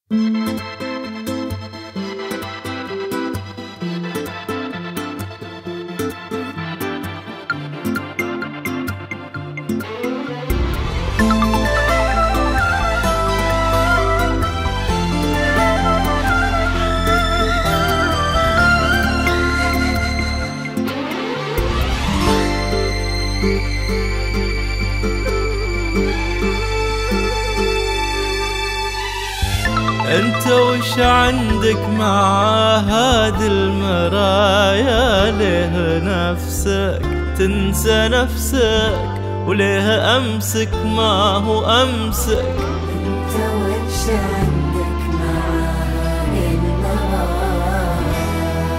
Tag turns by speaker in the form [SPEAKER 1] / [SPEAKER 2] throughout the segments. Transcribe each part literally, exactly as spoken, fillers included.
[SPEAKER 1] انت وش عندك مع هذه المرايا؟ ليه نفسك تنسى نفسك؟ وليه امسك ما هو امسك؟
[SPEAKER 2] انت وش عندك مع هذه المرايا؟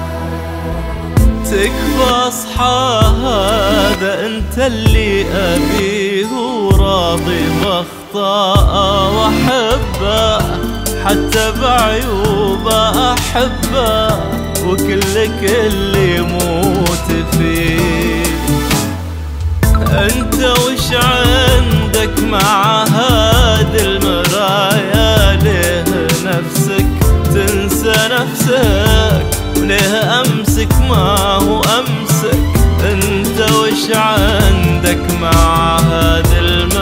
[SPEAKER 1] تكفى اصحى هذا انت اللي ابيه وراضي باخطاءه واحبه، حتى بعيوبه أحبه، وكلك اللي يموت فيه. انت وش عندك مع هذه المرايا؟ ليه نفسك تنسى نفسك؟ وليه امسك ما هو امسك؟ انت وش عندك مع هذه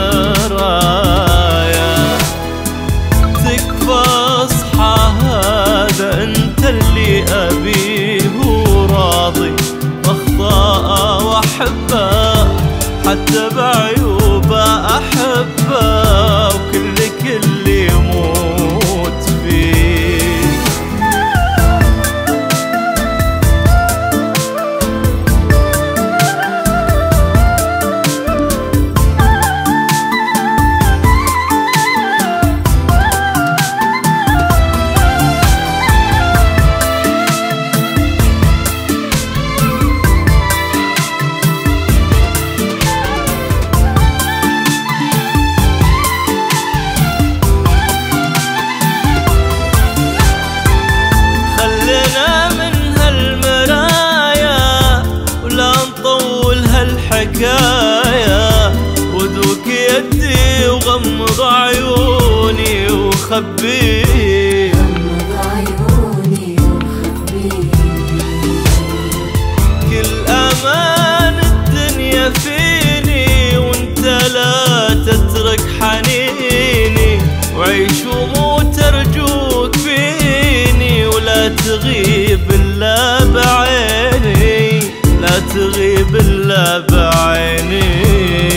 [SPEAKER 1] المرايا؟ تكفى اصحى هذا انت اللي ابيه وراضي باخطاءه واحبه، حتى بعيوبه احبه، وكلك اللي يموت فيه. حكاية ودوك يدي وغمض عيوني وخبيه،
[SPEAKER 2] غمض عيوني وخبيه.
[SPEAKER 1] كل امان الدنيا فيني وانت لا تترك حنيني، وعيش وموت ارجوك فيني، ولا تغيب الا بعيني، لا تغيب الا بعيني.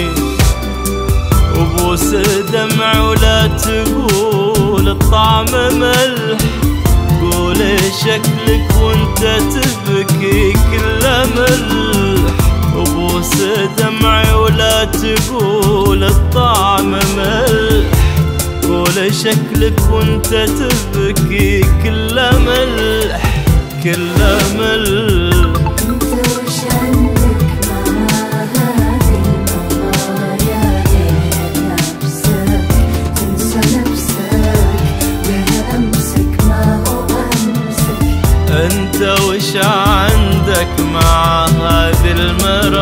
[SPEAKER 1] وبوس دمع ولا تقول الطعم ملح، قول شكلك وانت تبكي كله ملح. وبوس دمع ولا تقول الطعم ملح، قول شكلك وانت تبكي كله ملح كله ملح. انت وش عندك مع هذه المرايا؟